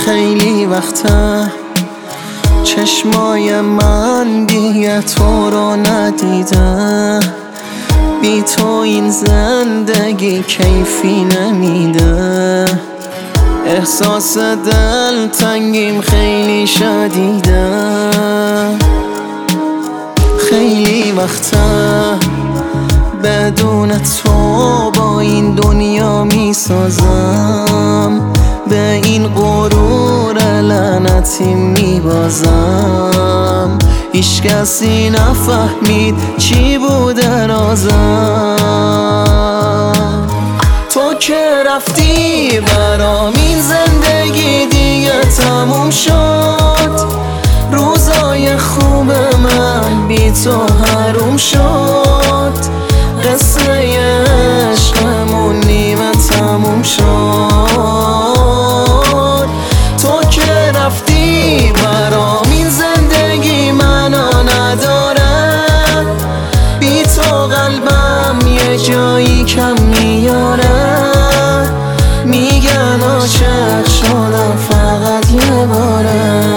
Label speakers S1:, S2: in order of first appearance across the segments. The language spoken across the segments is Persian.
S1: خیلی وقته چشمای من دیگه تو رو ندیده، بی تو این زندگی کیفی نمیده، احساس دل تنگیم خیلی شدیده. خیلی وقته بدون تو با این دنیا میسازم، به این غرور لعنتی میبازم، هیچ کسی نفهمید چی بوده رازم. تو که رفتی برام این زندگی دیگه تموم شد، روزای خوب من بی تو حروم شد، قصه عشقمون نیمه تموم شد. تو که رفتی برام این زندگی منو نداره، بی تو قلبم یه جایی کم میاره، میگن عاشق شدم فقط یه باره.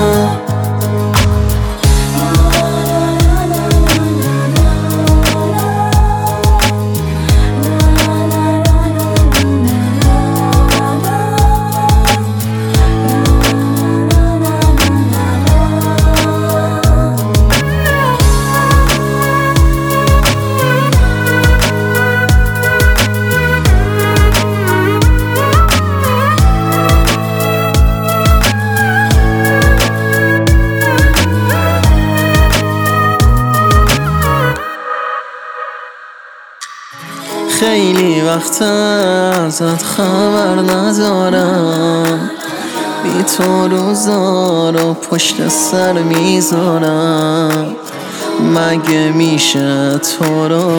S1: خیلی وقت ازت خبر ندارم، بی تو روزا رو پشت سر میذارم، مگه میشه تو رو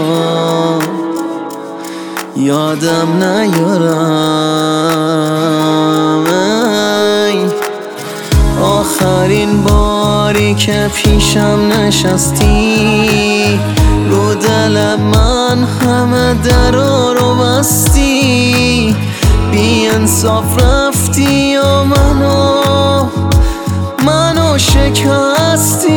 S1: یادم نیارم؟ آخرین باری که پیشم نشستی، رو دل من همه درا رو بستی، بی انصاف رفتی و منو شکستی.